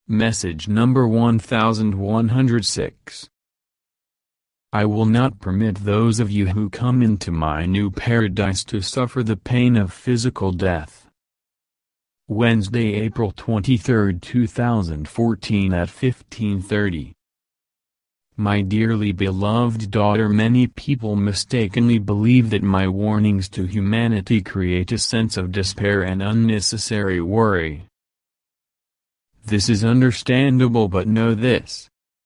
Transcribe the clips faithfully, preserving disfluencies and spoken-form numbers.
Message number one thousand one hundred six. I will not permit those of you who come into my new paradise to suffer the pain of physical death. Wednesday, April twenty-third, two thousand fourteen at fifteen thirty. My dearly beloved daughter, many people mistakenly believe that my warnings to humanity create a sense of despair and unnecessary worry. This is understandable, but know this.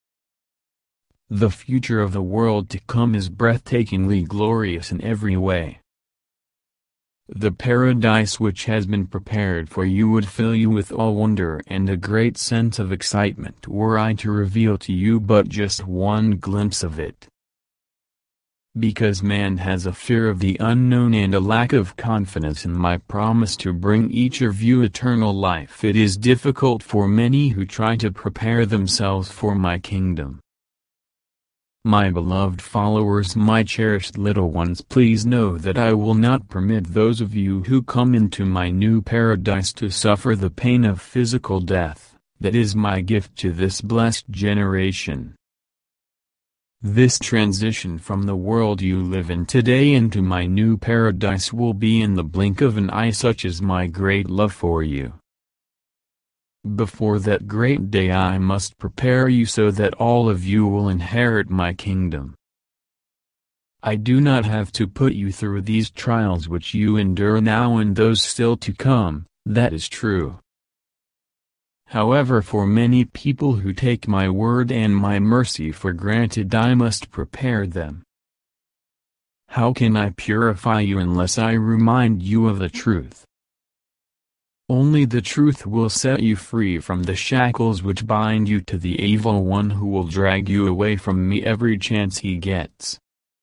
The future of the world to come is breathtakingly glorious in every way. The paradise which has been prepared for you would fill you with all wonder and a great sense of excitement were I to reveal to you but just one glimpse of it. Because man has a fear of the unknown and a lack of confidence in my promise to bring each of you eternal life, it is difficult for many who try to prepare themselves for my kingdom. My beloved followers, my cherished little ones, please know that I will not permit those of you who come into my new paradise to suffer the pain of physical death. That is my gift to this blessed generation. This transition from the world you live in today into my new paradise will be in the blink of an eye, such is my great love for you. Before that great day I must prepare you so that all of you will inherit my kingdom. I do not have to put you through these trials which you endure now and those still to come, that is true. However, for many people who take my word and my mercy for granted, I must prepare them. How can I purify you unless I remind you of the truth? Only the truth will set you free from the shackles which bind you to the evil one who will drag you away from me every chance he gets.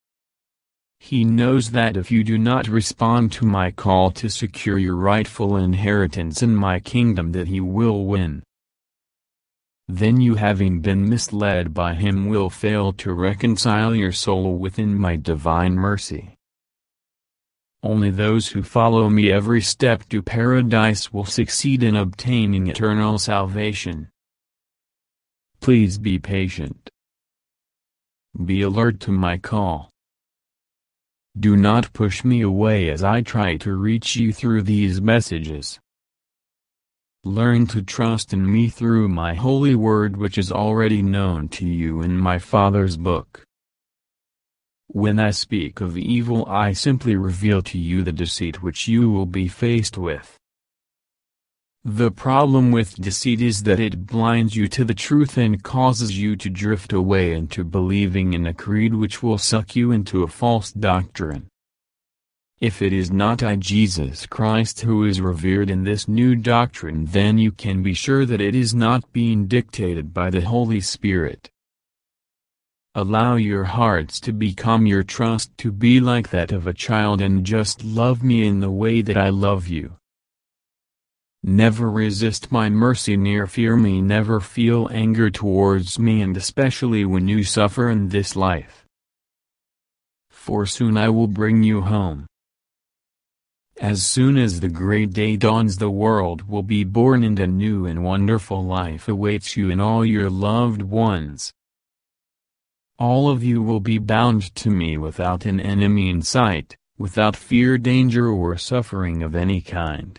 He knows that if you do not respond to my call to secure your rightful inheritance in my kingdom, that he will win. Then you, having been misled by him, will fail to reconcile your soul within my divine mercy. Only those who follow me every step to paradise will succeed in obtaining eternal salvation. Please be patient. Be alert to my call. Do not push me away as I try to reach you through these messages. Learn to trust in me through my holy word, which is already known to you in my Father's book. When I speak of evil, I simply reveal to you the deceit which you will be faced with. The problem with deceit is that it blinds you to the truth and causes you to drift away into believing in a creed which will suck you into a false doctrine. If it is not I, Jesus Christ, who is revered in this new doctrine, then you can be sure that it is not being dictated by the Holy Spirit. Allow your hearts to become your trust to be like that of a child, and just love me in the way that I love you. Never resist my mercy, near fear me, never feel anger towards me, and especially when you suffer in this life. For soon I will bring you home. As soon as the great day dawns, the world will be born, and a new and wonderful life awaits you and all your loved ones. All of you will be bound to me without an enemy in sight, without fear, danger, or suffering of any kind.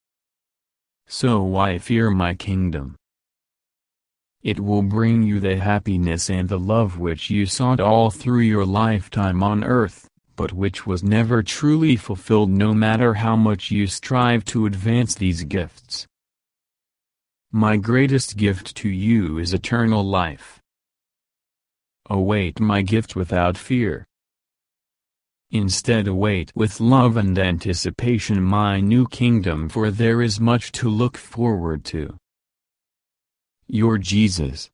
So why fear my kingdom? It will bring you the happiness and the love which you sought all through your lifetime on earth, but which was never truly fulfilled, no matter how much you strive to advance these gifts. My greatest gift to you is eternal life. Await my gift without fear. Instead, await with love and anticipation my new kingdom, for there is much to look forward to. Your Jesus.